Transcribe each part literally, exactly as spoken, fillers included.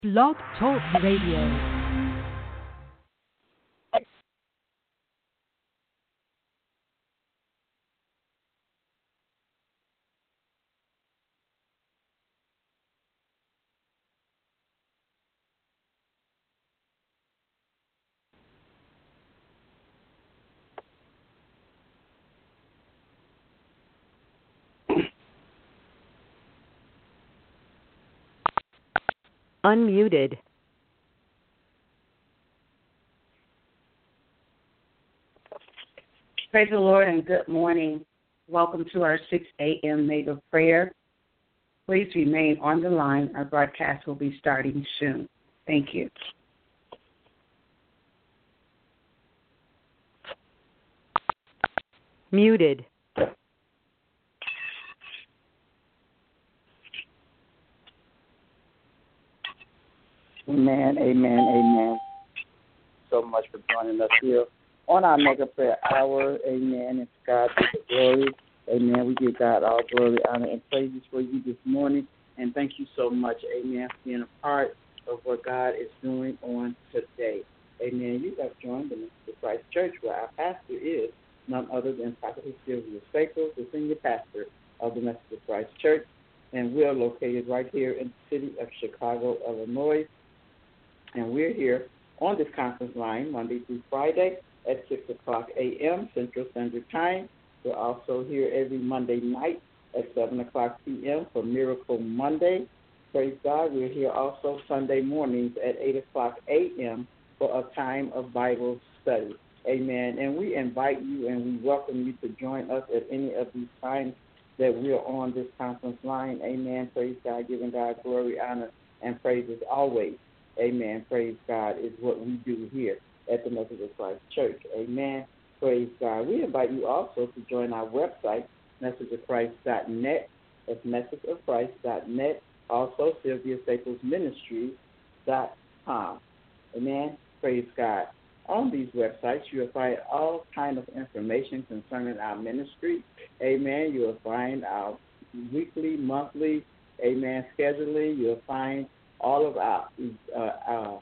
Blog Talk Radio. Unmuted. Praise the Lord and good morning. Welcome to our six a.m. mega prayer. Please remain on the line. Our broadcast will be starting soon. Thank you. Muted. Amen, amen, amen. So much for joining us here on our mega prayer hour. Amen. It's God be the glory. Amen. We give God all glory, honor, and praises for you this morning. And thank you so much, amen, for being a part of what God is doing on today. Amen. You have joined the Ministry of Christ Church, where our pastor is none other than Prophet Sylvia Staples, the senior pastor of the Ministry of Christ Church. And we are located right here in the city of Chicago, Illinois. And we're here on this conference line Monday through Friday at six o'clock a.m. Central Standard Time. We're also here every Monday night at seven o'clock p.m. for Miracle Monday. Praise God. We're here also Sunday mornings at eight o'clock a.m. for a time of Bible study. Amen. And we invite you and we welcome you to join us at any of these times that we're on this conference line. Amen. Praise God. Giving God glory, honor, and praises always. Amen. Praise God is what we do here at the Message of Christ Church. Amen. Praise God. We invite you also to join our website, message of christ dot net. That's message of christ dot net. Also, Sylvia Staples Ministries dot com. Amen. Praise God. On these websites, you'll find all kind of information concerning our ministry. Amen. You'll find our weekly, monthly, amen, scheduling. You'll find all of our, uh, our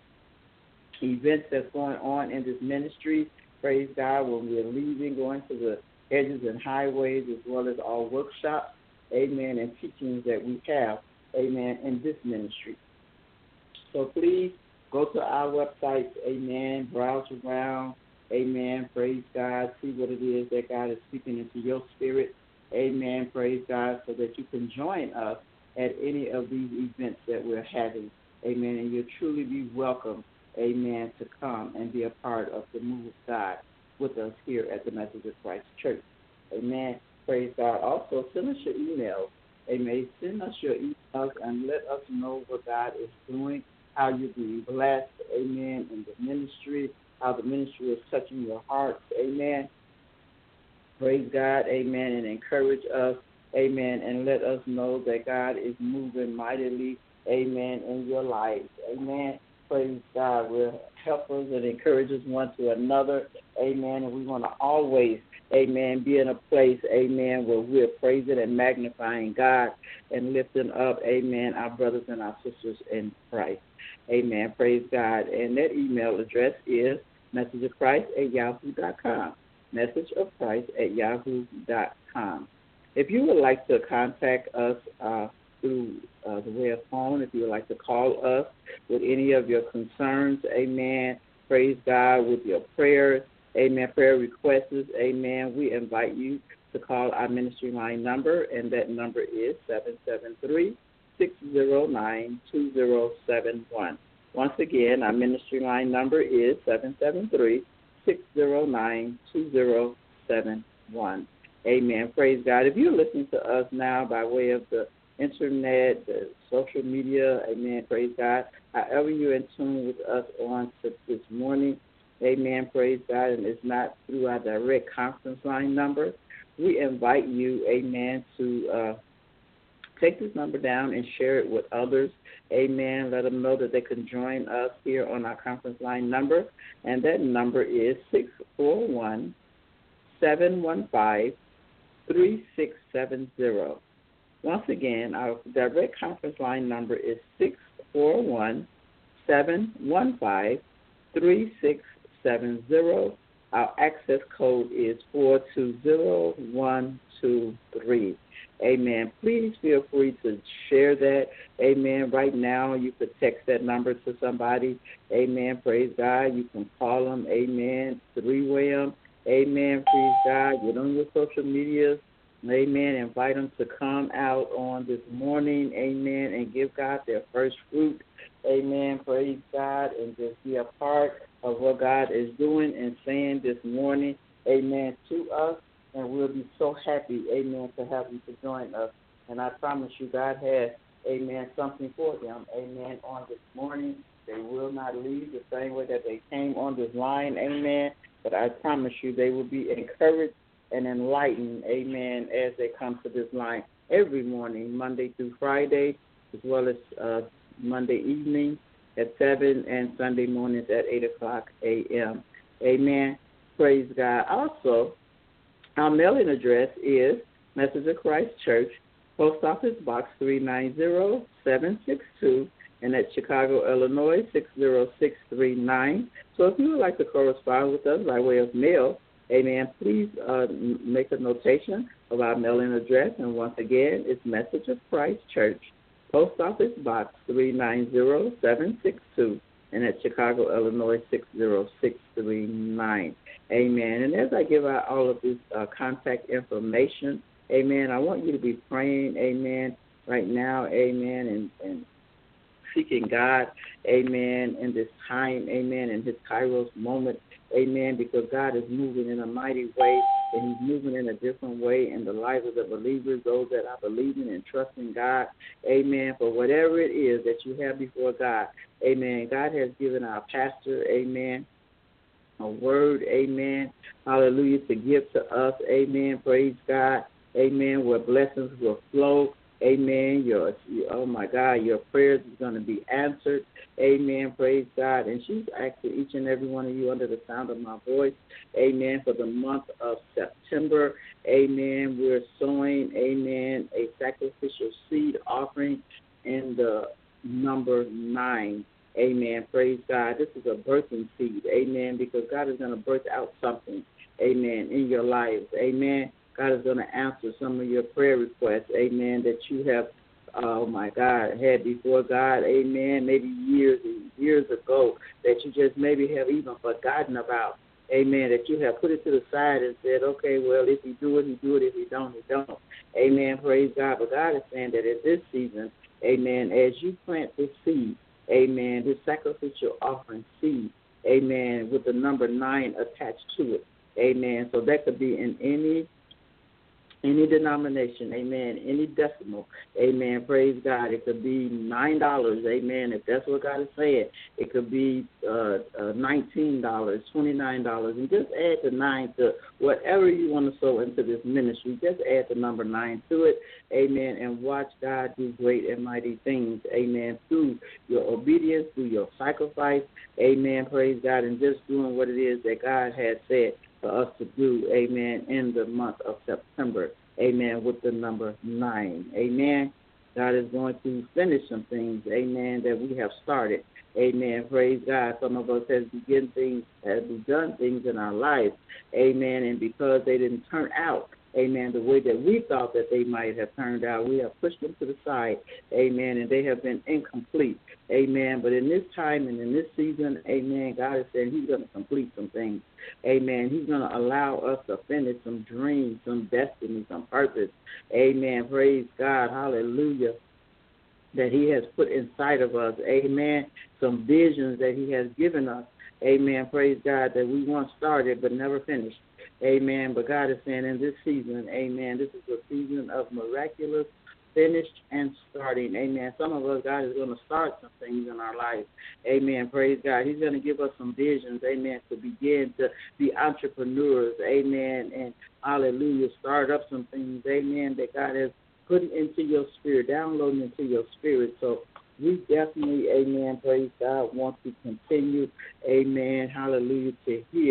events that's going on in this ministry. Praise God, when we're leaving, going to the hedges and highways, as well as all workshops, amen, and teachings that we have, amen, in this ministry. So please go to our website, amen, browse around, amen, praise God, see what it is that God is speaking into your spirit, amen, praise God, so that you can join us at any of these events that we're having, amen, and you'll truly be welcome, amen, to come and be a part of the move of God with us here at the Message of Christ Church, amen, praise God. Also, send us your emails, amen, send us your emails and let us know what God is doing, how you're being blessed, amen, in the ministry, how the ministry is touching your hearts, amen, praise God, amen, and encourage us, amen, and let us know that God is moving mightily, amen, in your lives, amen. Praise God. We're helpers and encouragers one to another, amen, and we want to always, amen, be in a place, amen, where we're praising and magnifying God and lifting up, amen, our brothers and our sisters in Christ, amen. Praise God. And that email address is messageofchrist at yahoo dot com, messageofchrist at yahoo dot com. If you would like to contact us uh, through uh, the way of phone, if you would like to call us with any of your concerns, amen, praise God, with your prayers, amen, prayer requests, amen, we invite you to call our ministry line number, and that number is seven seven three, six zero nine, two zero seven one. Once again, our ministry line number is seven seven three, six zero nine, two zero seven one. Amen. Praise God. If you're listening to us now by way of the internet, the social media, amen, praise God, however you're in tune with us on to this morning, amen, praise God, and it's not through our direct conference line number, we invite you, amen, to uh, take this number down and share it with others, amen, let them know that they can join us here on our conference line number, and that number is six four one, seven one five, three six seven zero. Once again, our direct conference line number is six four one, seven one five, three six seven zero. Our access code is four two zero one two three. Amen. Please feel free to share that. Amen. Right now, you could text that number to somebody. Amen. Praise God. You can call them. Amen. Three-way them. Amen. Praise God. Get on your social media. Amen. Invite them to come out on this morning. Amen. And give God their first fruit. Amen. Praise God. And just be a part of what God is doing and saying this morning. Amen. To us. And we'll be so happy, amen, to have you to join us. And I promise you, God has, amen, something for them, amen, on this morning. They will not leave the same way that they came on this line, amen. But I promise you, they will be encouraged and enlightened, amen, as they come to this line every morning, Monday through Friday, as well as uh, Monday evening at seven and Sunday mornings at eight o'clock a.m. Amen. Praise God. Also, our mailing address is Message of Christ Church, Post Office Box three nine zero seven six two, and at Chicago, Illinois, six zero six three nine. So if you would like to correspond with us by way of mail, amen, please uh, make a notation of our mailing address. And once again, it's Message of Christ Church, Post Office Box three nine zero seven six two, and at Chicago, Illinois, six zero six three nine. Amen. And as I give out all of this uh, contact information, amen, I want you to be praying, amen, right now, amen, and, and seeking God, amen, in this time, amen, in his Kairos moment, amen, because God is moving in a mighty way, and he's moving in a different way in the lives of the believers, those that are believing and trusting God, amen, for whatever it is that you have before God, amen. God has given our pastor, amen, a word, amen, hallelujah, to give to us, amen, praise God, amen, where blessings will flow, amen, your, oh my God, your prayers is going to be answered, amen, praise God, and she's asking each and every one of you under the sound of my voice, amen, for the month of September, amen, we're sowing, amen, a sacrificial seed offering in the number nine. Amen. Praise God. This is a birthing seed. Amen. Because God is going to birth out something. Amen. In your lives. Amen. God is going to answer some of your prayer requests. Amen. That you have, oh my God, had before God. Amen. Maybe years and years ago that you just maybe have even forgotten about. Amen. That you have put it to the side and said, okay, well, if he do it, he do it. If he don't, he don't. Amen. Praise God. But God is saying that at this season, amen, as you plant this seed, amen, this sacrificial offering seed, amen, with the number nine attached to it, amen. So that could be in any any denomination, amen, any decimal, amen, praise God. It could be nine dollars, amen, if that's what God is saying. It could be uh, uh, nineteen dollars, twenty-nine dollars, and just add the nine to whatever you want to sow into this ministry. Just add the number nine to it, amen, and watch God do great and mighty things, amen, through your obedience, through your sacrifice, amen, praise God, and just doing what it is that God has said for us to do, amen, in the month of September, amen, with the number nine, amen. God is going to finish some things, amen, that we have started, amen, praise God. Some of us have begun things, have begun things in our lives, amen, and because they didn't turn out, amen, the way that we thought that they might have turned out, we have pushed them to the side, amen, and they have been incomplete, amen. But in this time and in this season, amen, God is saying he's going to complete some things, amen. He's going to allow us to finish some dreams, some destiny, some purpose, amen, praise God, hallelujah, that he has put inside of us, amen, some visions that he has given us, amen, praise God, that we once started but never finished. Amen. But God is saying in this season, amen, this is a season of miraculous, finished, and starting. Amen. Some of us, God is going to start some things in our life. Amen. Praise God. He's going to give us some visions, amen, to begin to be entrepreneurs. Amen. And hallelujah, start up some things, amen, that God has put into your spirit, downloading into your spirit. So we definitely, amen, praise God, want to continue, amen, hallelujah, to hear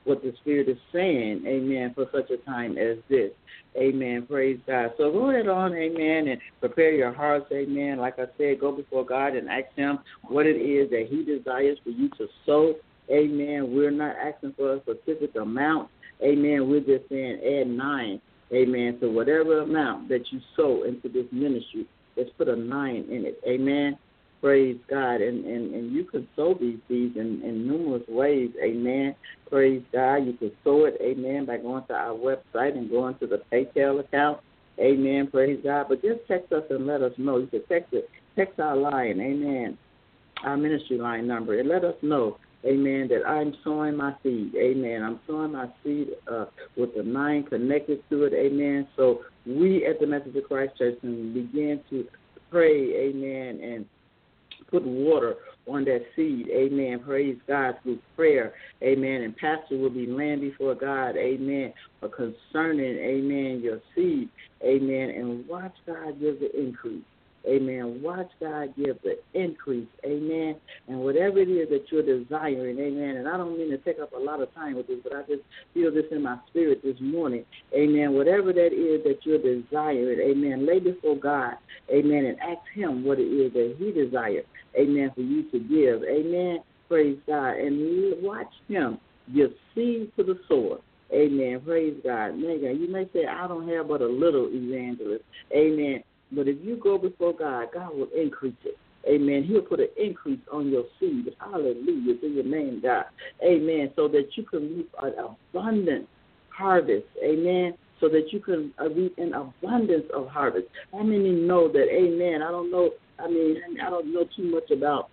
what the Spirit is saying, amen, for such a time as this. Amen. Praise God. So go ahead on, amen, and prepare your hearts, amen. Like I said, go before God and ask him what it is that he desires for you to sow. Amen. We're not asking for a specific amount. Amen. We're just saying add nine. Amen. So whatever amount that you sow into this ministry, let's put a nine in it. Amen. Praise God. And, and, and you can sow these seeds in, in numerous ways. Amen. Praise God. You can sow it, amen, by going to our website and going to the PayPal account. Amen. Praise God. But just text us and let us know. You can text it. Text our line. Amen. Our ministry line number. And let us know, amen, that I'm sowing my seed. Amen. I'm sowing my seed uh, with the nine connected to it. Amen. So we at the Message of Christ Church can begin to pray, amen, and put water on that seed, amen. Praise God, through prayer, amen. And pastor will be laying before God, amen, for concerning, amen, your seed, amen. And watch God give the increase, amen. Watch God give the increase, amen. And whatever it is that you're desiring, amen. And I don't mean to take up a lot of time with this, but I just feel this in my spirit this morning, amen. Whatever that is that you're desiring, amen, lay before God, amen, and ask him what it is that he desires, amen, for you to give, amen. Praise God. And watch him give seed to the sower. Amen. Praise God. Megan, you may say, I don't have but a little, evangelist. Amen. But if you go before God, God will increase it. Amen. He'll put an increase on your seed. Hallelujah to your name, God. Amen. So that you can reap an abundant harvest. Amen. So that you can reap an abundance of harvest. How many know that, amen, I don't know, I mean, I don't know too much about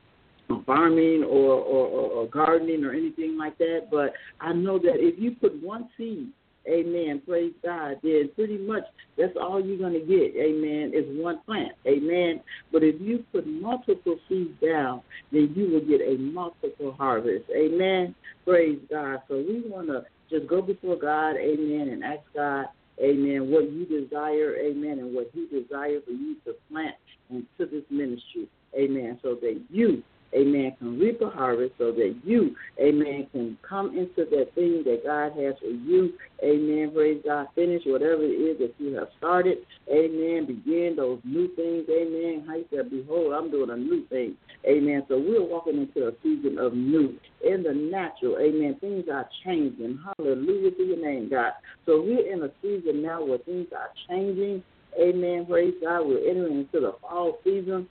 farming or, or, or, or gardening or anything like that, but I know that if you put one seed, amen, praise God, then pretty much that's all you're going to get, amen, is one plant, amen. But if you put multiple seeds down, then you will get a multiple harvest, amen, praise God. So we want to just go before God, amen, and ask God, amen, what you desire, amen, and what he desires for you to plant into this ministry, amen, so that you, amen, can reap a harvest, so that you, amen, can come into that thing that God has for you, amen, praise God, finish whatever it is that you have started, amen, begin those new things, amen, how you said, behold, I'm doing a new thing, amen, so we're walking into a season of new, in the natural, amen, things are changing, hallelujah to your name, God, so we're in a season now where things are changing, amen, praise God, we're entering into the fall season,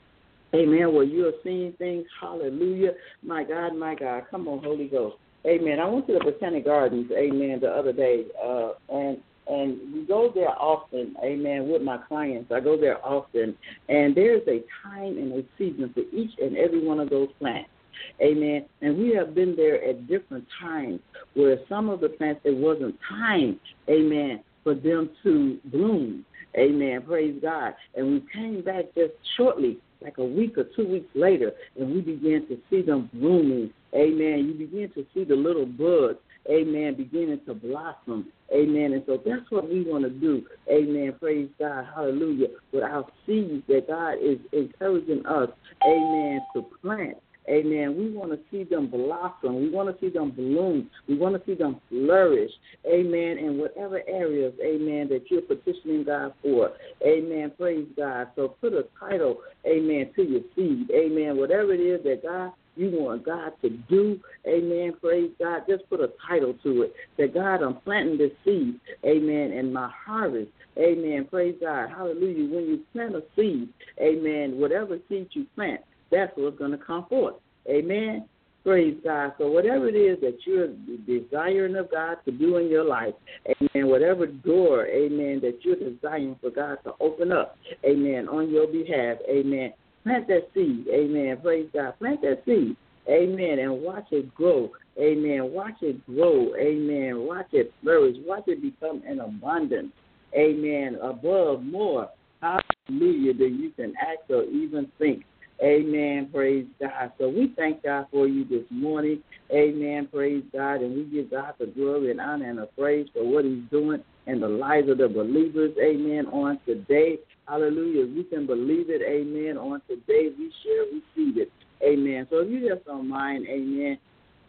amen, where you are seeing things, hallelujah, my God, my God, come on, Holy Ghost, amen. I went to the Botanic Gardens, amen, the other day, uh, and and we go there often, amen, with my clients. I go there often, and there's a time and a season for each and every one of those plants, amen, and we have been there at different times where some of the plants, there wasn't time, amen, for them to bloom, amen, praise God, and we came back just shortly, like a week or two weeks later, and we began to see them blooming, amen. You begin to see the little buds, amen, beginning to blossom, amen. And so that's what we want to do, amen, praise God, hallelujah, with our seeds that God is encouraging us, amen, to plant. Amen. We want to see them blossom. We want to see them bloom. We want to see them flourish. Amen. In whatever areas, amen, that you're petitioning God for. Amen. Praise God. So put a title, amen, to your seed. Amen. Whatever it is that God, you want God to do, amen, praise God, just put a title to it. That God, I'm planting this seed, amen, and my harvest, amen, praise God, hallelujah. When you plant a seed, amen, whatever seed you plant, that's what's going to come forth. Amen. Praise God. So whatever it is that you're desiring of God to do in your life, amen, whatever door, amen, that you're desiring for God to open up, amen, on your behalf, amen, plant that seed, amen, praise God, plant that seed, amen, and watch it grow, amen, watch it grow, amen, watch it flourish, watch it become an abundance, amen, above more, hallelujah, than you can act or even think. Amen, praise God. So we thank God for you this morning. Amen, praise God. And we give God the glory and honor and the praise for what he's doing in the lives of the believers. Amen, on today. Hallelujah. We can believe it. Amen, on today. We share, receive it. Amen. So if you just don't mind, amen,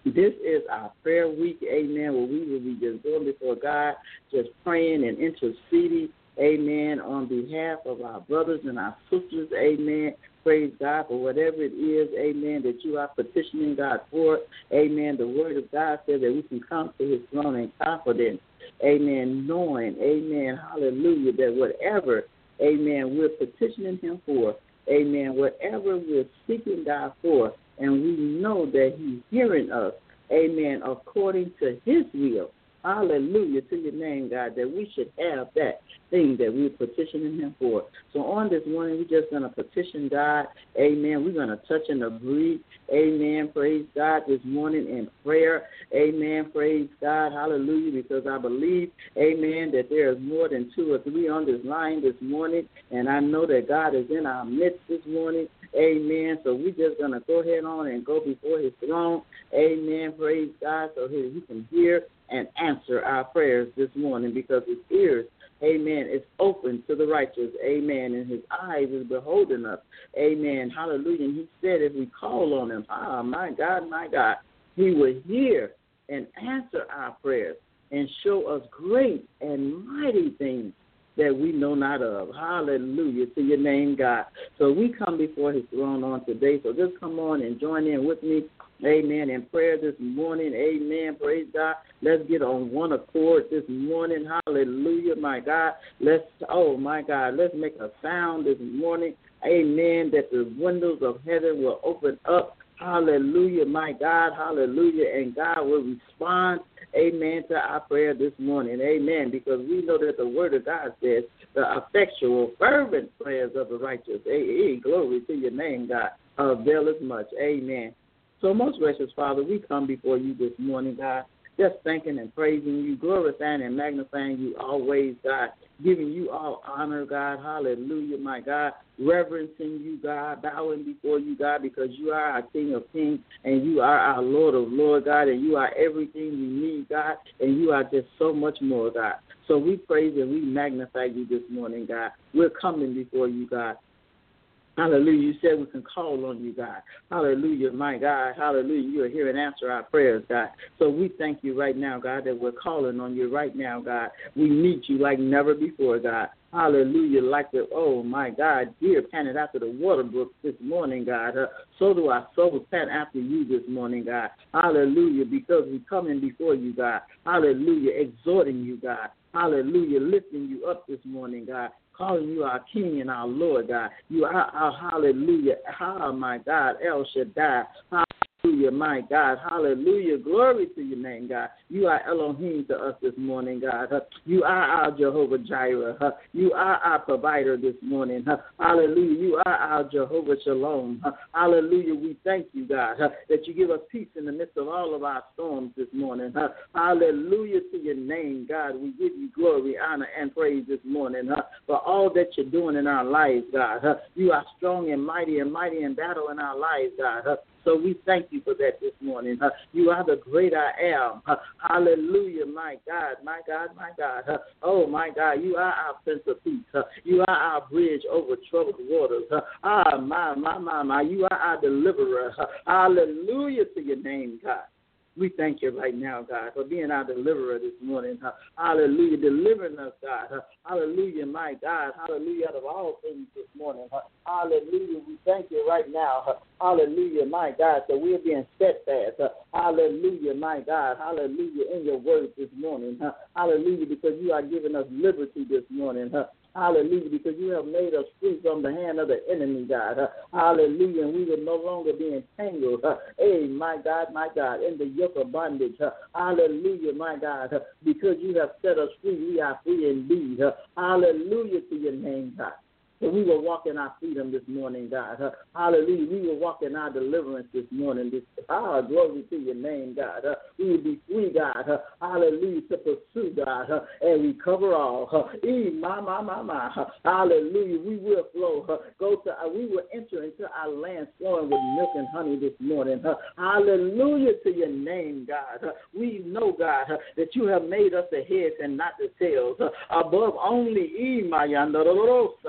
This is our prayer week, amen, where we will be just going before God, just praying and interceding, amen, on behalf of our brothers and our sisters, amen. Praise God for whatever it is, amen, that you are petitioning God for, amen. The word of God says that we can come to his throne in confidence, amen, knowing, amen, hallelujah, that whatever, amen, we're petitioning him for, amen, whatever we're seeking God for, and we know that he's hearing us, amen, according to his will. Hallelujah to your name, God, that we should have that thing that we're petitioning him for. So on this morning, we're just going to petition God, amen. We're going to touch and agree, amen, praise God, this morning in prayer, amen, praise God, hallelujah, because I believe, amen, that there is more than two or three on this line this morning, and I know that God is in our midst this morning, amen. So we're just going to go ahead on and go before his throne, amen, praise God, so he can hear and answer our prayers this morning, because his ears, amen, is open to the righteous, amen, and his eyes is beholding us, amen, hallelujah. And he said if we call on him, ah, my God, my God, he will hear and answer our prayers and show us great and mighty things that we know not of. Hallelujah to your name, God. So we come before his throne on today. So just come on and join in with me, amen, in prayer this morning. Amen. Praise God. Let's get on one accord this morning. Hallelujah, my God. Let's, oh, my God, let's make a sound this morning. Amen, that the windows of heaven will open up. Hallelujah, my God. Hallelujah. And God will respond, amen, to our prayer this morning. Amen. Because we know that the word of God says the effectual, fervent prayers of the righteous. Hey, glory to your name, God. Availeth much. Amen. So most gracious Father, we come before you this morning, God, just thanking and praising you, glorifying and magnifying you always, God, giving you all honor, God, hallelujah, my God, reverencing you, God, bowing before you, God, because you are our King of kings and you are our Lord of lords, God, and you are everything we need, God, and you are just so much more, God. So we praise and we magnify you this morning, God. We're coming before you, God. Hallelujah. You said we can call on you, God. Hallelujah, my God. Hallelujah. You are here and answer our prayers, God. So we thank you right now, God, that we're calling on you right now, God. We need you like never before, God. Hallelujah. Like the, oh, my God, deer panted after the water brook this morning, God. Uh, so do our souls pant after you this morning, God. Hallelujah. Because we're coming before you, God. Hallelujah. Exhorting you, God. Hallelujah. Lifting you up this morning, God. Calling you our King and our Lord, God. You are our hallelujah. Oh, my God, El Shaddai. Hallelujah, my God. Hallelujah. Glory to your name, God. You are Elohim to us this morning, God. You are our Jehovah Jireh. You are our provider this morning. Hallelujah. You are our Jehovah Shalom. Hallelujah. We thank you, God, that you give us peace in the midst of all of our storms this morning. Hallelujah to your name, God. We give you glory, honor, and praise this morning for all that you're doing in our lives, God. You are strong and mighty and mighty in battle in our lives, God. So we thank you for that this morning. Uh, you are the great I am. Uh, hallelujah, my God, my God, my God. Uh, oh, my God, you are our Prince of Peace. Uh, you are our bridge over troubled waters. Uh, ah, my, my, my, my, you are our deliverer. Uh, hallelujah to your name, God. We thank you right now, God, for being our deliverer this morning. Uh, hallelujah, delivering us, God. Uh, hallelujah, my God. Hallelujah, out of all things this morning. Uh, hallelujah, we thank you right now. Uh, hallelujah, my God, that we're being steadfast. Uh, hallelujah, my God. Hallelujah, in your word this morning. Uh, hallelujah, because you are giving us liberty this morning. Uh, Hallelujah, because you have made us free from the hand of the enemy, God. Uh, hallelujah, and we will no longer be entangled. Uh, hey, my God, my God, in the yoke of bondage. Uh, hallelujah, my God, uh, because you have set us free, we are free indeed. Uh, hallelujah to your name, God. So we will walk in our freedom this morning, God. Uh, hallelujah. We will walk in our deliverance this morning. This, ah, glory to your name, God. Uh, we will be free, God. Uh, hallelujah, to pursue, God, uh, and recover all. Uh, e, my, my, my, my. Uh, hallelujah. We will flow. Uh, go to. Uh, we will enter into our land flowing with milk and honey this morning. Uh, hallelujah to your name, God. Uh, we know, God, uh, that you have made us the heads and not the tails. Uh, above only, e, my, uh,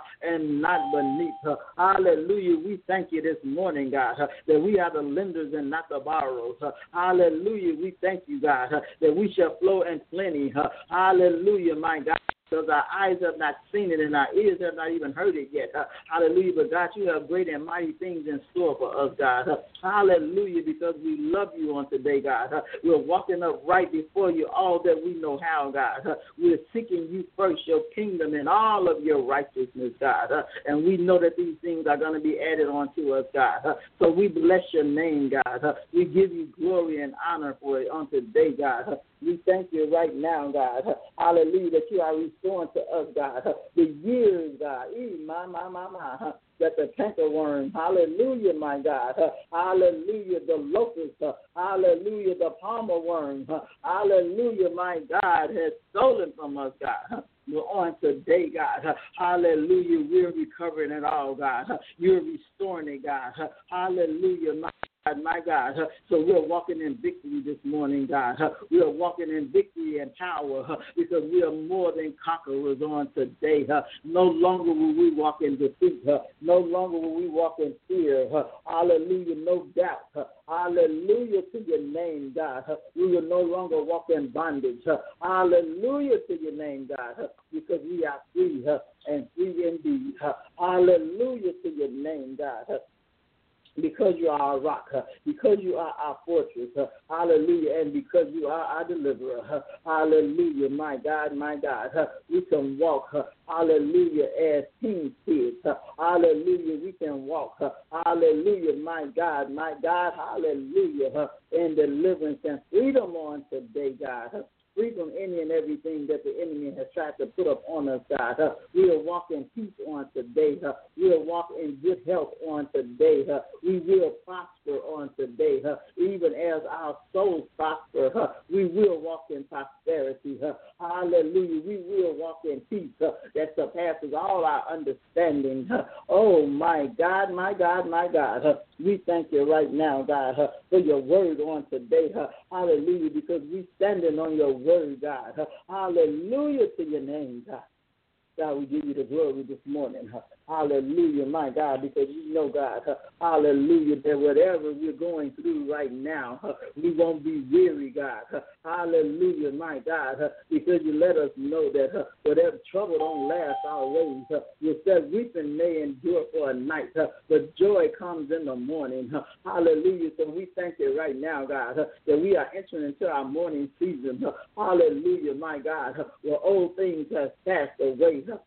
and not beneath. Hallelujah. We thank you this morning, God, that we are the lenders and not the borrowers. Hallelujah. We thank you, God, that we shall flow in plenty. Hallelujah, my God. Because our eyes have not seen it and our ears have not even heard it yet. Uh, hallelujah. But God, you have great and mighty things in store for us, God. Uh, hallelujah. Because we love you on today, God. Uh, we're walking up right before you all that we know how, God. Uh, we're seeking you first, your kingdom and all of your righteousness, God. Uh, and we know that these things are going to be added onto us, God. Uh, so we bless your name, God. Uh, we give you glory and honor for it on today, God. Uh, we thank you right now, God. Uh, hallelujah, that you are restoring to us, God, uh, the years, God, ee, my, my, my, my, uh, that the cankerworm, hallelujah, my God, uh, hallelujah, the locust, uh, hallelujah, the palmer worm, uh, hallelujah, my God, has stolen from us, God. Uh, We're on today, God. Uh, hallelujah, we're recovering it all, God. Uh, you're restoring it, God. Uh, hallelujah, my God, my God. Uh, so we're walking in victory this morning, God. Uh, we are walking in victory and power uh, because we are more than conquerors on today. Uh, no longer will we walk in defeat. Uh, no longer will we walk in fear. Uh, hallelujah, no doubt. Uh, hallelujah to your name, God. Uh, we will no longer walk in bondage. Uh, hallelujah to your name, God, uh, because we are free uh, and free indeed. Uh, hallelujah to your name, God. Uh, Because you are our rock, uh, because you are our fortress, uh, hallelujah, and because you are our deliverer, uh, hallelujah, my God, my God, uh, we can walk, uh, hallelujah, as king's kids, uh, hallelujah, we can walk, uh, hallelujah, my God, my God, hallelujah, uh, in deliverance and freedom on today, God. Uh, Free from any and everything that the enemy has tried to put up on us, God. Uh, we'll walk in peace on today. Uh, we'll walk in good health on today. Uh, we will prosper on today. Uh, even as our souls prosper, uh, we will walk in prosperity. Uh, hallelujah. We will walk in peace uh, that surpasses all our understanding. Uh, oh, my God, my God, my God. Uh, we thank you right now, God, uh, for your word on today. Uh, hallelujah, because we standing on your word, God. Uh, hallelujah to your name, God. God, we give you the glory this morning. Uh, hallelujah, my God, because you know, God, uh, hallelujah, that whatever we're going through right now, uh, we won't be weary, God. Uh, hallelujah, my God, uh, because you let us know that uh, whatever trouble don't last always. Uh, you said weeping may endure for a night, uh, but joy comes in the morning. Uh, hallelujah, so we thank you right now, God, uh, that we are entering into our morning season. Uh, hallelujah, my God, uh, where old things have passed away. Uh,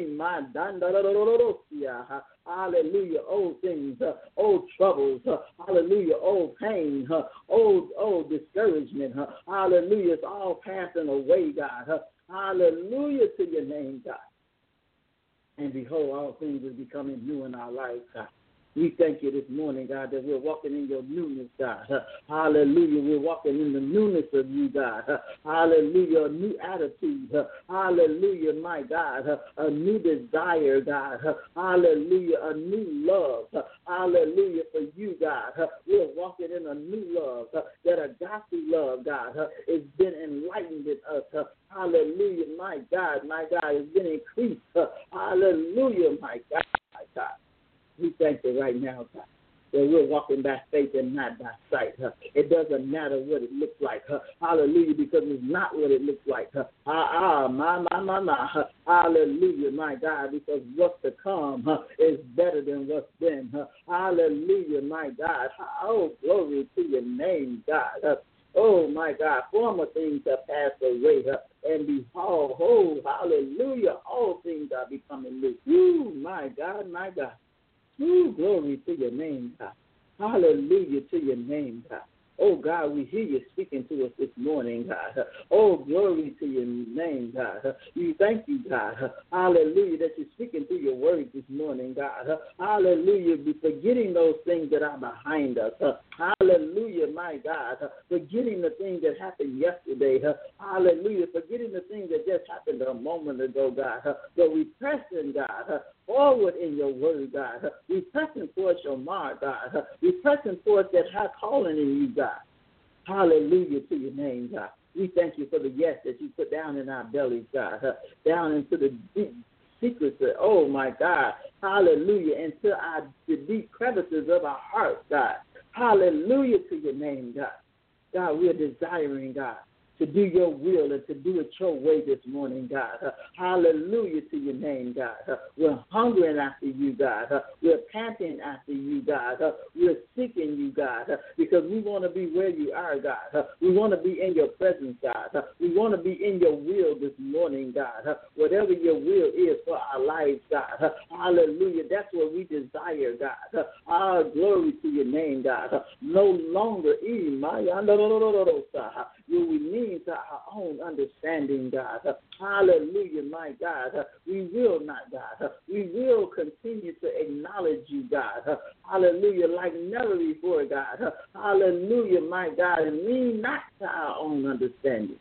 Hallelujah, old things, uh, old troubles, uh, hallelujah, old pain, uh, old, old discouragement, uh, hallelujah, it's all passing away, God. Uh, hallelujah to your name, God. And behold, all things are becoming new in our lives, God. We thank you this morning, God, that we're walking in your newness, God. Uh, hallelujah. We're walking in the newness of you, God. Uh, hallelujah. A new attitude. Uh, hallelujah, my God. Uh, a new desire, God. Uh, hallelujah. A new love. Uh, hallelujah for you, God. Uh, we're walking in a new love. Uh, that agape love, God, uh, has been enlightened in us. Uh, hallelujah, my God. My God has been increased. Uh, hallelujah, my God. My God. We thank you right now, God, that we're walking by faith and not by sight. Huh? It doesn't matter what it looks like. Huh? Hallelujah, because it's not what it looks like. Huh? Ah, ah, my, my, my, my. Huh? Hallelujah, my God, because what's to come huh, is better than what's been. Huh? Hallelujah, my God. Oh, glory to your name, God. Huh? Oh, my God, former things have passed away, huh? And behold, oh, hallelujah, all things are becoming new. Ooh, my God, my God. Ooh, glory to your name, God. Hallelujah to your name, God. Oh, God, we hear you speaking to us this morning, God. Oh, glory to your name, God. We thank you, God. Hallelujah, that you're speaking through your word this morning, God. Hallelujah, be forgetting those things that are behind us. Hallelujah, my God. Forgetting the things that happened yesterday. Hallelujah, forgetting the things that just happened a moment ago, God. But we pressing, God, forward in your word, God. We pressing towards your mark, God. We pressing towards that high calling in you, God. Hallelujah to your name, God. We thank you for the yes that you put down in our bellies, God, down into the deep secrets, of, oh, my God, hallelujah, into our, the deep crevices of our hearts, God. Hallelujah to your name, God. God, we're desiring, God, to do your will and to do it your way this morning, God. Uh, hallelujah to your name, God. Uh, we're hungering after you, God. Uh, we're panting after you, God. Uh, we're seeking you, God, uh, because we want to be where you are, God. Uh, we want to be in your presence, God. Uh, we want to be in your will this morning, God. Uh, whatever your will is for our lives, God. Uh, hallelujah. That's what we desire, God. Uh, our glory to your name, God. Uh, no longer, will we lean to our own understanding, God. Uh, hallelujah, my God. Uh, we will not, God. Uh, we will continue to acknowledge you, God. Uh, hallelujah, like never before, God. Uh, hallelujah, my God. And lean not to our own understanding.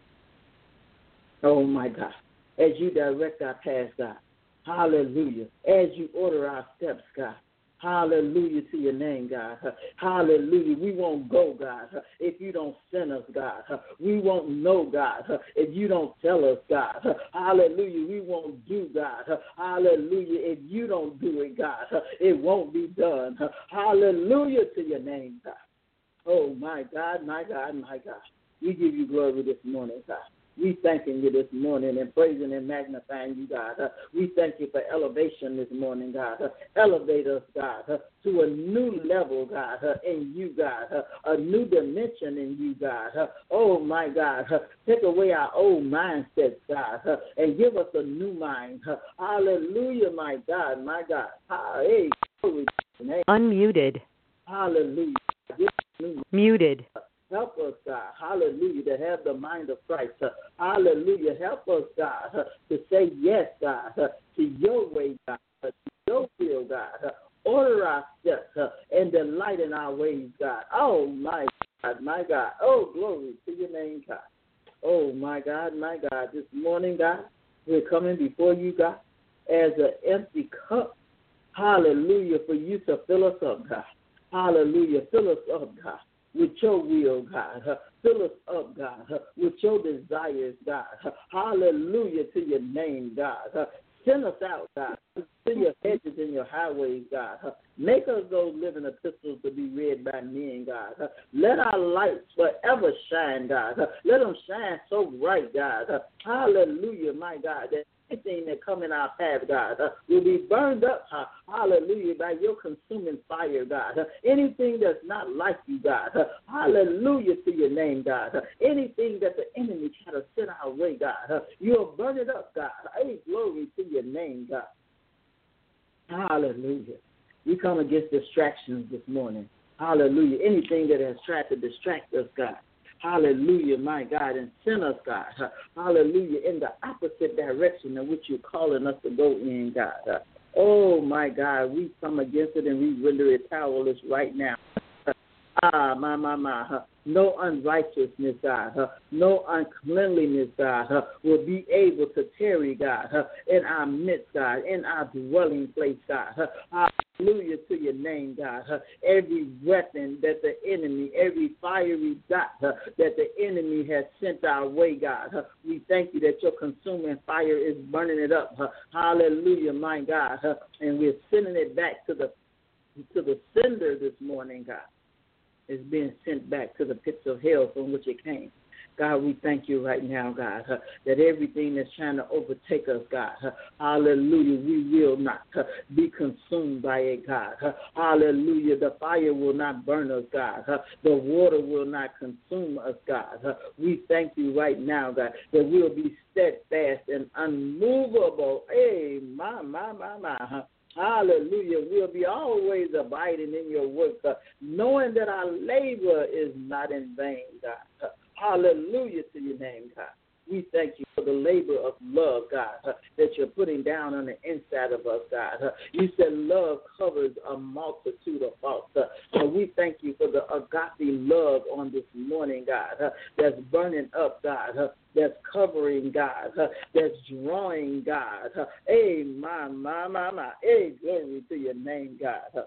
Oh, my God. As you direct our paths, God. Hallelujah. As you order our steps, God. Hallelujah to your name, God. Hallelujah. We won't go, God, if you don't send us, God. We won't know, God, if you don't tell us, God. Hallelujah. We won't do, God. Hallelujah. If you don't do it, God, it won't be done. Hallelujah to your name, God. Oh, my God, my God, my God. We give you glory this morning, God. We thanking you this morning and praising and magnifying you, God. Uh, we thank you for elevation this morning, God. Uh, elevate us, God, uh, to a new level, God, uh, in you, God. Uh, a new dimension in you, God. Uh, oh, my God. Uh, take away our old mindsets, God, uh, and give us a new mind. Uh, hallelujah, my God, my God. Uh, hey, glory to your name. Unmuted. Hallelujah. Muted. Help us, God, hallelujah, to have the mind of Christ. Uh, hallelujah. Help us, God, uh, to say yes, God, uh, to your way, God, uh, to your will, God. Uh, order our steps uh, and delight in our ways, God. Oh, my God, my God. Oh, glory to your name, God. Oh, my God, my God. This morning, God, we're coming before you, God, as an empty cup. Hallelujah, for you to fill us up, God. Hallelujah. Fill us up, God, with your will, God. Uh, fill us up, God, uh, with your desires, God. Uh, hallelujah to your name, God. Uh, send us out, God, to your hedges and your highways, God. Uh, make us those living epistles to be read by men, God. Uh, let our lights forever shine, God. Uh, let them shine so bright, God. Uh, hallelujah, my God, that anything that come in our path, God, uh, will be burned up, uh, hallelujah, by your consuming fire, God. Uh, anything that's not like you, God, uh, hallelujah to your name, God. Uh, anything that the enemy try to send our way, God, uh, you'll burn it up, God. Hey, glory to your name, God. Hallelujah. We come against distractions this morning. Hallelujah. Anything that has tried to distract us, God. Hallelujah, my God, and send us, God, uh, hallelujah, in the opposite direction in which you're calling us to go in, God. Uh, oh, my God, we come against it and we render it powerless right now. Ah, my, my, my. Uh, no unrighteousness, God. Uh, no uncleanliness, God, uh, will be able to tarry, God, uh, in our midst, God, in our dwelling place, God. Uh, hallelujah to your name, God. Uh, every weapon that the enemy, every fiery dot uh, that the enemy has sent our way, God, uh, we thank you that your consuming fire is burning it up. Uh, hallelujah, my God. Uh, and we're sending it back to the to the sender this morning, God. Is being sent back to the pits of hell from which it came. God, we thank you right now, God, uh, that everything that's trying to overtake us, God, uh, hallelujah, we will not uh, be consumed by it, God. Uh, hallelujah, the fire will not burn us, God. Uh, the water will not consume us, God. Uh, we thank you right now, God, that we'll be steadfast and unmovable. Hey, my, my, my, my, huh? Hallelujah. We'll be always abiding in your work, uh, knowing that our labor is not in vain, God. Uh, hallelujah to your name, God. We thank you for the labor of love, God, uh, that you're putting down on the inside of us, God. Uh, you said love covers a multitude of faults. Uh, so we thank you for the agape love on this morning, God, uh, that's burning up, God, uh, that's covering, God, uh, that's drawing, God. Uh, hey, my, my, my, my. Hey, glory to your name, God. Uh,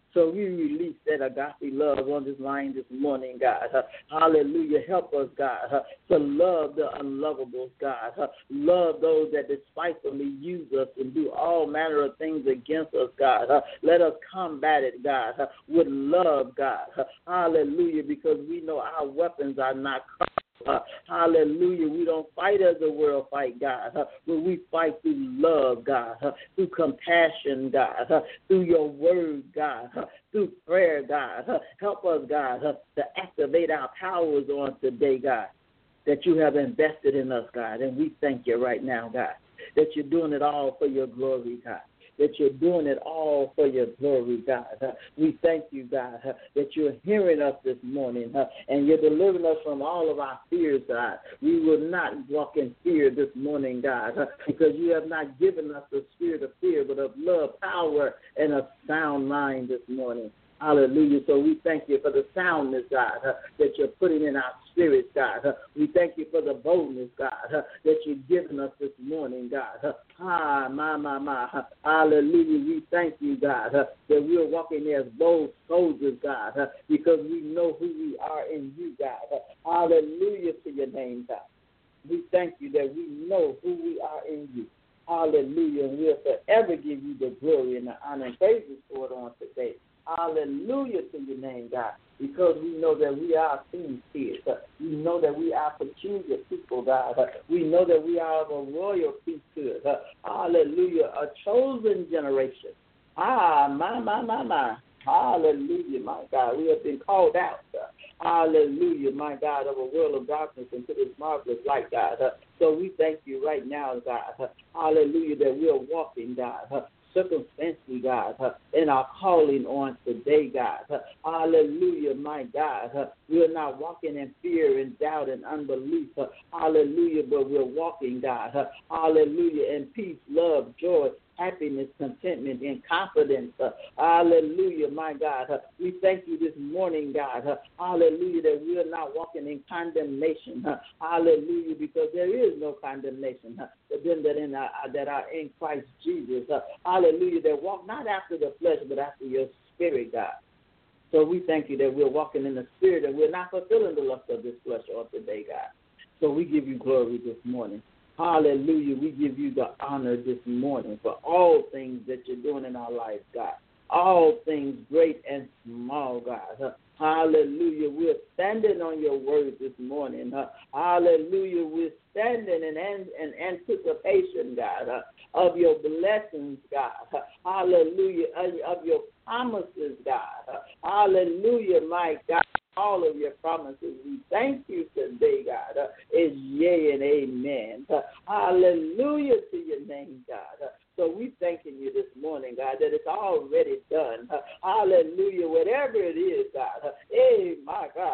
So we release that agape love on this line this morning, God. Uh, hallelujah. Help us, God, uh, to love the unlovables, God. Uh, love those that despitefully use us and do all manner of things against us, God. Uh, let us combat it, God, uh, with love, God. Uh, hallelujah, because we know our weapons are not carnal. Uh, hallelujah. We don't fight as the world fight, God, uh, but we fight through love, God, uh, through compassion, God, uh, through your word, God, uh, through prayer, God. Uh, help us, God, uh, to activate our powers on today, God, that you have invested in us, God. And we thank you right now, God, that you're doing it all for your glory, God. That you're doing it all for your glory, God. Uh, we thank you, God, uh, that you're hearing us this morning, uh, and you're delivering us from all of our fears, God. We will not walk in fear this morning, God, uh, because you have not given us the spirit of fear, but of love, power, and a sound mind this morning. Hallelujah. So we thank you for the soundness, God, uh, that you're putting in our spirits, God. Uh, we thank you for the boldness, God, uh, that you're giving us this morning, God. Uh, ah, my, my, my. Uh, hallelujah. We thank you, God, uh, that we're walking as bold soldiers, God, uh, because we know who we are in you, God. Uh, hallelujah to your name, God. We thank you that we know who we are in you. Hallelujah. And we'll forever give you the glory and the honor and praises for it on today. Hallelujah to your name, God, because we know that we are king's kids. Uh, we know that we are peculiar people, God. Uh, we know that we are of a royal priesthood. Uh, hallelujah, a chosen generation. Ah, my, my, my, my. Hallelujah, my God. We have been called out. Uh, hallelujah, my God, of a world of darkness into this marvelous light, God. Uh, so we thank you right now, God. Uh, hallelujah, that we are walking, God. Uh, circumstantially, God, uh, in our calling on today, God. Uh, hallelujah, my God. Uh, we're not walking in fear and doubt and unbelief. Uh, hallelujah, but we're walking, God. Uh, hallelujah, in peace, love, joy, happiness, contentment, and confidence. Uh, hallelujah, my God. Uh, we thank you this morning, God. Uh, hallelujah, that we are not walking in condemnation. Uh, hallelujah, because there is no condemnation uh, for them that, in, uh, that are in Christ Jesus. Uh, hallelujah, that walk not after the flesh, but after your spirit, God. So we thank you that we're walking in the spirit and we're not fulfilling the lust of this flesh on today, God. So we give you glory this morning. Hallelujah. We give you the honor this morning for all things that you're doing in our lives, God. All things great and small, God. Hallelujah. We're standing on your word this morning. Hallelujah. We're standing in, in anticipation, God, of your blessings, God. Hallelujah. Of your promises, God. Hallelujah, my God. All of your promises. We thank you today, God. Uh, is yea and amen. Uh, hallelujah to your name, God. Uh, so we thanking you this morning, God, that it's already done. Uh, hallelujah. Whatever it is, God. Uh, hey, my God.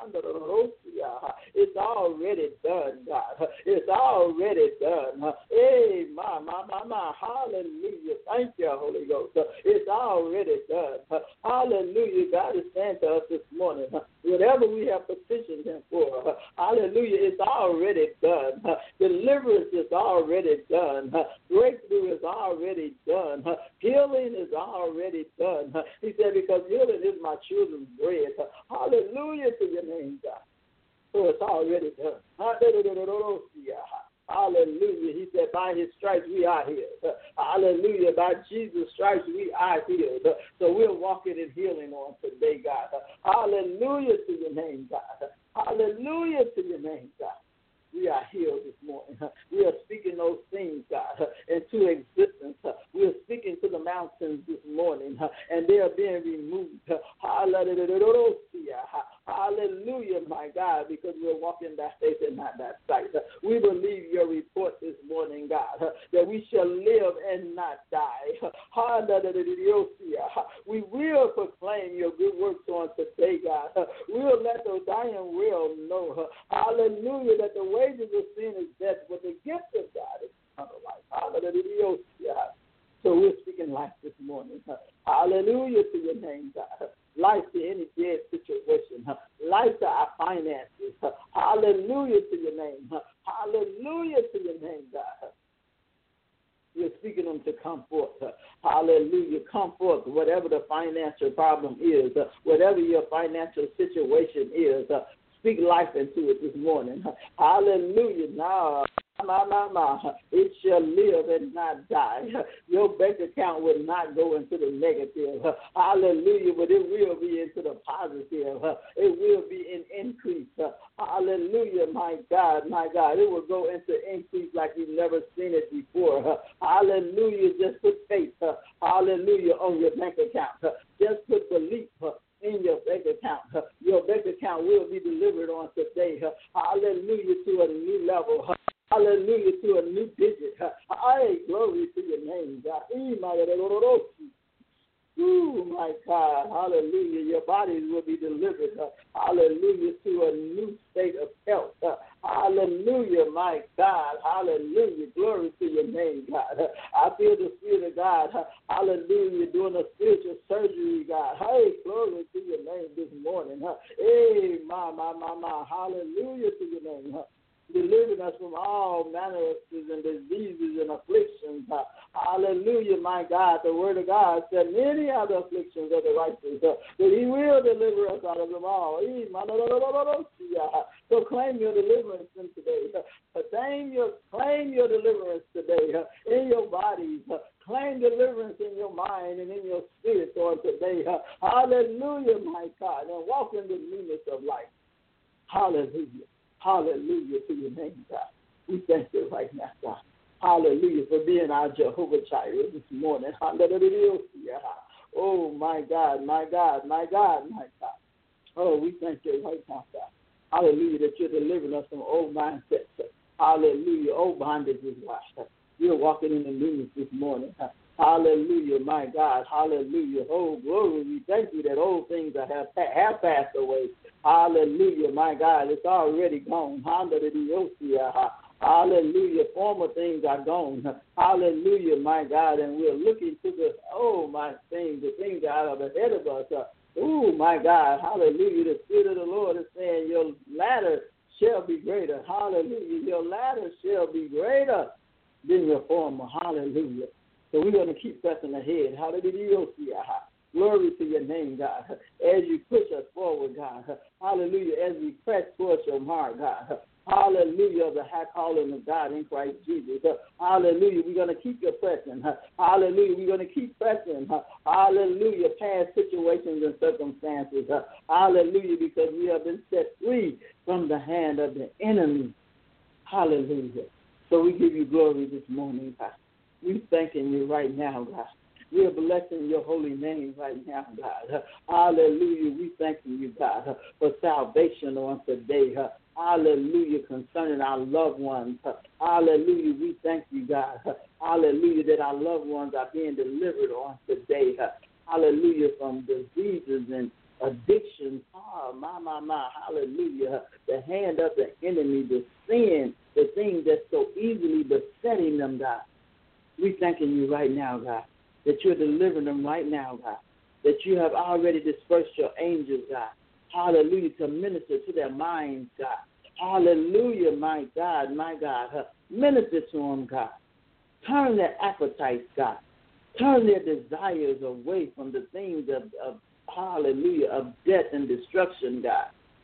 It's already done, God. Uh, it's already done. Uh, hey, my, my, my, my. Hallelujah. Thank you, Holy Ghost. Uh, it's already done. Uh, hallelujah. God is saying to us this morning, uh, whatever we have petitioned him for, uh, hallelujah, it's already done. Uh, deliverance is already done. Uh, breakthrough is already done. Uh, healing is already done. Uh, he said, because healing is my children's bread. Uh, hallelujah to your name, God. So it's already done. Hallelujah. He said, by his stripes we are healed. Hallelujah. By Jesus' stripes we are healed. So we're walking in healing on today, God. Hallelujah to your name, God. Hallelujah to your name, God. We are healed this morning. We are speaking those things, God, into existence. We are speaking to the mountains this morning, and they are being removed. Hallelujah. Hallelujah, my God, because we're walking by faith and not by sight. We believe your report this morning, God, that we shall live and not die. Hallelujah. We will proclaim your good works on today, God. We'll let the dying world know, hallelujah, that the wages of sin is death, but the gift of God is eternal life. Hallelujah. So we're speaking life this morning. Hallelujah to your name, God. Life to any dead situation. Life to our finances. Hallelujah to your name. Hallelujah to your name, God. We're speaking them to come forth. Hallelujah. Come forth. Whatever the financial problem is, whatever your financial situation is, speak life into it this morning. Hallelujah. Now, my, my, my, it shall live and not die. Your bank account will not go into the negative. Hallelujah. But it will be into the positive. It will be in increase. Hallelujah. My God, my God. It will go into increase like you've never seen it before. Hallelujah. Just put faith. Hallelujah. On your bank account. Just put belief in your bank account. Your bank account will be delivered on today. Hallelujah. To a new level. Hallelujah, to a new digit. I glory to your name, God. Oh, my God. Hallelujah. Your bodies will be delivered. Hallelujah, to a new state of health. Hallelujah, my God. Hallelujah. Glory to your name, God. I feel the Spirit of God. Hallelujah, doing a spiritual surgery, God. Hey, glory to your name this morning. Hey, my, my, my, my. Hallelujah to your name. Delivering us from all manners and diseases and afflictions. Hallelujah, my God. The word of God said many are the afflictions of the righteous, but he will deliver us out of them all. So claim your deliverance today. Claim your, claim your deliverance today in your bodies. Claim deliverance in your mind and in your spirit on today. Hallelujah, my God. And walk in the newness of life. Hallelujah. Hallelujah to your name, God. We thank you right now, God. Hallelujah for being our Jehovah Jireh this morning. Hallelujah. Oh, my God, my God, my God, my God. Oh, we thank you right now, God. Hallelujah that you're delivering us from old mindsets. Hallelujah. Old bondage is washed. You're walking in the newness this morning. Hallelujah, my God. Hallelujah. Oh, glory. We thank you that old things have, have passed away. Hallelujah, my God. It's already gone. Hallelujah. Hallelujah. Former things are gone. Hallelujah, my God. And we're looking to the, oh, my things, the things that are ahead of us. Oh, my God. Hallelujah. The Spirit of the Lord is saying your latter shall be greater. Hallelujah. Your latter shall be greater than your former. Hallelujah. So we're going to keep pressing ahead. Hallelujah. Glory to your name, God. As you push us forward, God. Hallelujah. As we press towards your mark, God. Hallelujah. The high calling of God in Christ Jesus. Hallelujah. We're going to keep your pressing. Hallelujah. We're going to keep pressing. Hallelujah. Past situations and circumstances. Hallelujah. Because we have been set free from the hand of the enemy. Hallelujah. So we give you glory this morning, God. We're thanking you right now, God. We are blessing your holy name right now, God. Hallelujah. We thanking you, God, for salvation on today. Hallelujah. Concerning our loved ones. Hallelujah. We thank you, God. Hallelujah. That our loved ones are being delivered on today. Hallelujah. From diseases and addictions. Oh, my, my, my. Hallelujah. The hand of the enemy, the sin, the things that's so easily besetting them, God. We thanking you right now, God, that you're delivering them right now, God, that you have already dispersed your angels, God. Hallelujah, to minister to their minds, God. Hallelujah, my God, my God. Minister to them, God. Turn their appetites, God. Turn their desires away from the things of, of hallelujah, of death and destruction, God.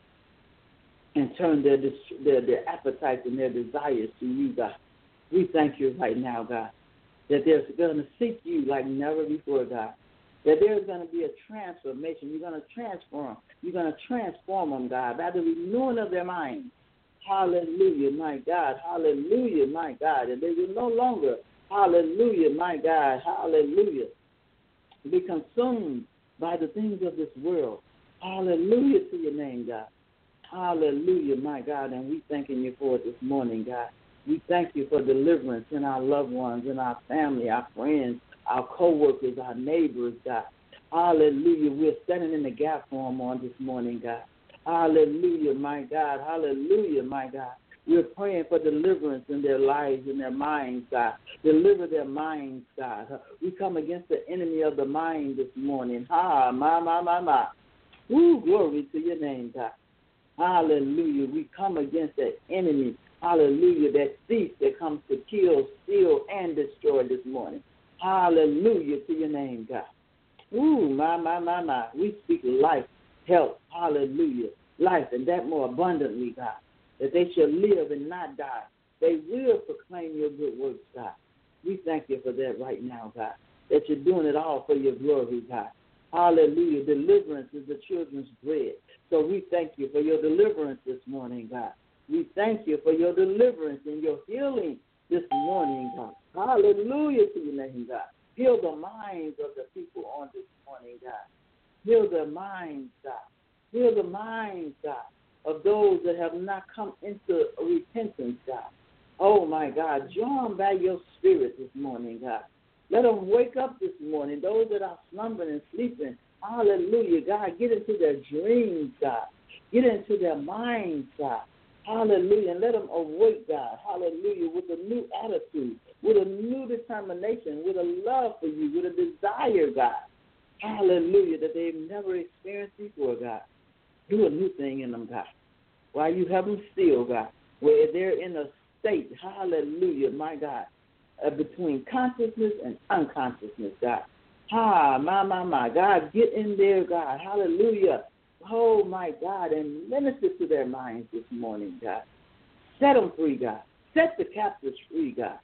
And turn their, their, their appetites and their desires to you, God. We thank you right now, God, that they're going to seek you like never before, God. That there's going to be a transformation. You're going to transform. You're going to transform them, God, by the renewing of their minds. Hallelujah, my God. Hallelujah, my God. And they will no longer, hallelujah, my God, hallelujah, be consumed by the things of this world. Hallelujah to your name, God. Hallelujah, my God. And we thanking you for it this morning, God. We thank you for deliverance in our loved ones, in our family, our friends, our co-workers, our neighbors, God. Hallelujah. We're standing in the gap for them on this morning, God. Hallelujah, my God. Hallelujah, my God. We're praying for deliverance in their lives, in their minds, God. Deliver their minds, God. We come against the enemy of the mind this morning. Ha, my, my, my, my. Woo, glory to your name, God. Hallelujah. We come against the enemy Hallelujah, that thief that comes to kill, steal, and destroy this morning. Hallelujah to your name, God. Ooh, my, my, my, my. We speak life, health, hallelujah, life, and that more abundantly, God, that they shall live and not die. They will proclaim your good works, God. We thank you for that right now, God, that you're doing it all for your glory, God. Hallelujah. Deliverance is the children's bread. So we thank you for your deliverance this morning, God. We thank you for your deliverance and your healing this morning, God. Hallelujah to your name, God. Heal the minds of the people on this morning, God. Heal their minds, God. Heal the minds, God, of those that have not come into repentance, God. Oh, my God. Draw them by your spirit this morning, God. Let them wake up this morning. Those that are slumbering and sleeping, hallelujah, God, get into their dreams, God. Get into their minds, God. Hallelujah. And let them awake, God. Hallelujah. With a new attitude, with a new determination, with a love for you, with a desire, God. Hallelujah. That they've never experienced before, God. Do a new thing in them, God. While you have them still, God. Where they're in a state, hallelujah, my God, uh, between consciousness and unconsciousness, God. Ah, my, my, my. God, get in there, God. Hallelujah. Oh, my God, and minister to their minds this morning, God. Set them free, God. Set the captives free, God.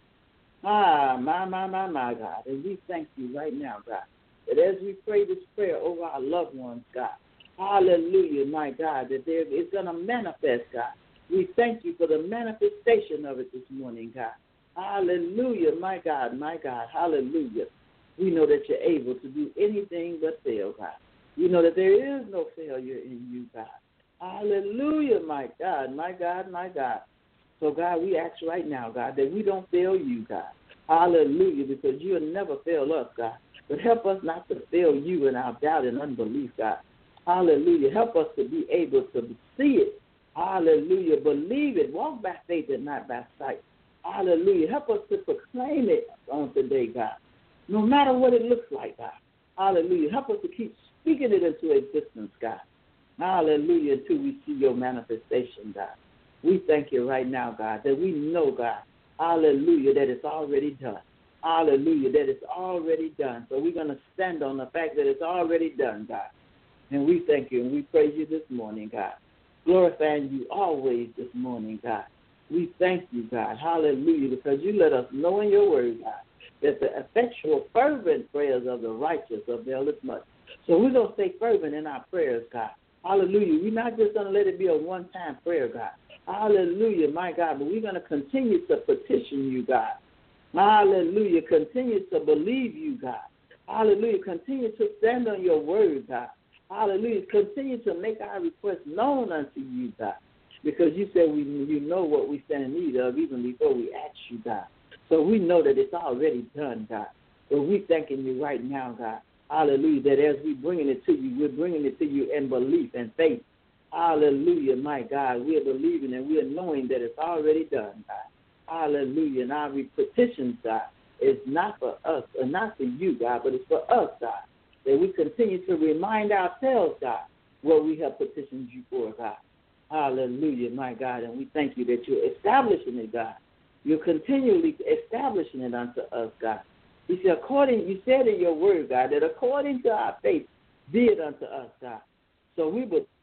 Ah, my, my, my, my, God. And we thank you right now, God, that as we pray this prayer over our loved ones, God, hallelujah, my God, that there, it's going to manifest, God. We thank you for the manifestation of it this morning, God. Hallelujah, my God, my God, hallelujah. We know that you're able to do anything but fail, God. We know that there is no failure in you, God. Hallelujah, my God, my God, my God. So, God, we ask right now, God, that we don't fail you, God. Hallelujah, because you'll never fail us, God. But help us not to fail you in our doubt and unbelief, God. Hallelujah. Help us to be able to see it. Hallelujah. Believe it. Walk by faith and not by sight. Hallelujah. Help us to proclaim it on today, God. No matter what it looks like, God. Hallelujah. Help us to keep speaking it into existence, God. Hallelujah, until we see your manifestation, God. We thank you right now, God, that we know, God, hallelujah, that it's already done. Hallelujah, that it's already done. So we're going to stand on the fact that it's already done, God. And we thank you and we praise you this morning, God. Glorifying you always this morning, God. We thank you, God. Hallelujah, because you let us know in your word, God, that the effectual, fervent prayers of the righteous availeth much. So we're going to stay fervent in our prayers, God. Hallelujah. We're not just going to let it be a one-time prayer, God. Hallelujah, my God. But we're going to continue to petition you, God. Hallelujah. Continue to believe you, God. Hallelujah. Continue to stand on your word, God. Hallelujah. Continue to make our requests known unto you, God. Because you said we, you know what we stand in need of even before we ask you, God. So we know that it's already done, God. So we're thanking you right now, God. Hallelujah, that as we're bringing it to you, we're bringing it to you in belief and faith. Hallelujah, my God. We're believing and we're knowing that it's already done, God. Hallelujah. And our petitions, God, is not for us or not for you, God, but it's for us, God, that we continue to remind ourselves, God, what we have petitioned you for, God. Hallelujah, my God. And we thank you that you're establishing it, God. You're continually establishing it unto us, God. You said, according, you said in your word, God, that according to our faith, be it unto us, God. So we